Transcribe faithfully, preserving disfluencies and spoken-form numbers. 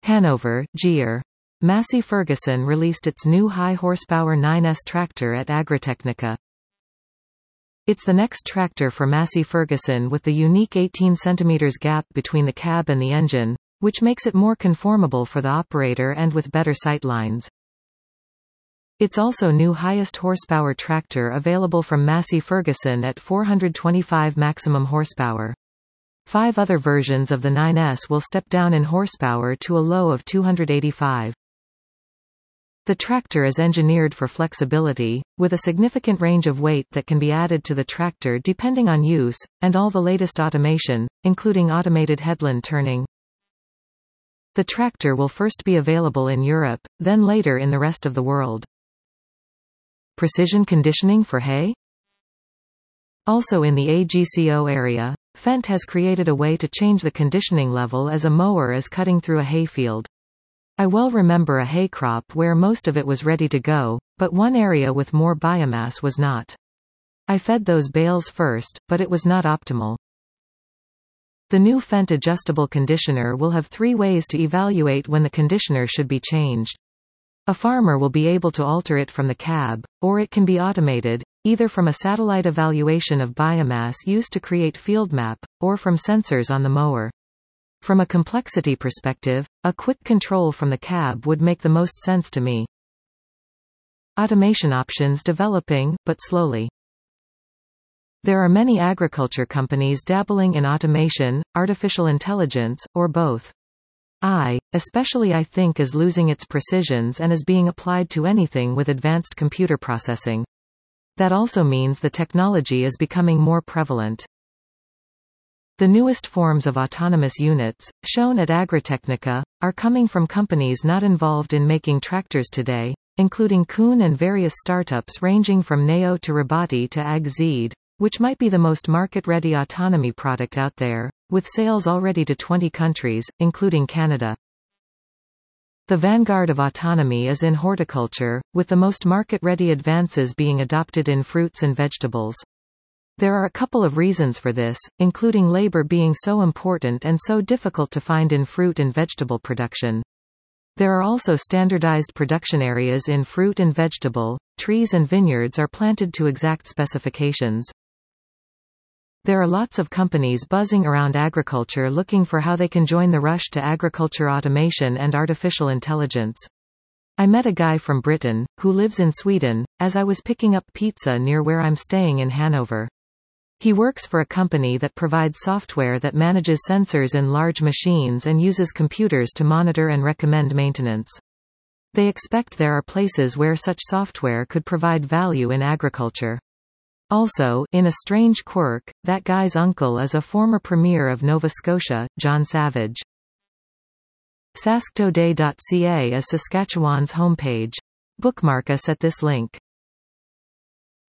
Hanover, G R. Massey Ferguson released its new high-horsepower nine S tractor at Agritechnica. It's the next tractor for Massey Ferguson with the unique eighteen centimeter gap between the cab and the engine, which makes it more conformable for the operator and with better sight lines. It's also new highest horsepower tractor available from Massey Ferguson at four hundred twenty-five maximum horsepower. Five other versions of the nine S will step down in horsepower to a low of two hundred eighty-five. The tractor is engineered for flexibility, with a significant range of weight that can be added to the tractor depending on use, and all the latest automation, including automated headland turning. The tractor will first be available in Europe, then later in the rest of the world. Precision conditioning for hay? Also in the A G C O area, Fendt has created a way to change the conditioning level as a mower is cutting through a hayfield. I well remember a hay crop where most of it was ready to go, but one area with more biomass was not. I fed those bales first, but it was not optimal. The new Fendt adjustable conditioner will have three ways to evaluate when the conditioner should be changed. A farmer will be able to alter it from the cab, or it can be automated, either from a satellite evaluation of biomass used to create field map, or from sensors on the mower. From a complexity perspective, a quick control from the cab would make the most sense to me. Automation options developing, but slowly. There are many agriculture companies dabbling in automation, artificial intelligence, or both. I, especially I think is losing its precisions and is being applied to anything with advanced computer processing. That also means the technology is becoming more prevalent. The newest forms of autonomous units, shown at Agritechnica, are coming from companies not involved in making tractors today, including Kuhn and various startups ranging from Neo to Rabati to AgZeed, which might be the most market-ready autonomy product out there, with sales already to twenty countries, including Canada. The vanguard of autonomy is in horticulture, with the most market-ready advances being adopted in fruits and vegetables. There are a couple of reasons for this, including labor being so important and so difficult to find in fruit and vegetable production. There are also standardized production areas in fruit and vegetable, trees and vineyards are planted to exact specifications. There are lots of companies buzzing around agriculture looking for how they can join the rush to agriculture automation and artificial intelligence. I met a guy from Britain, who lives in Sweden, as I was picking up pizza near where I'm staying in Hanover. He works for a company that provides software that manages sensors in large machines and uses computers to monitor and recommend maintenance. They expect there are places where such software could provide value in agriculture. Also, in a strange quirk, that guy's uncle is a former Premier of Nova Scotia, John Savage. Sasktoday dot C A is Saskatchewan's homepage. Bookmark us at this link.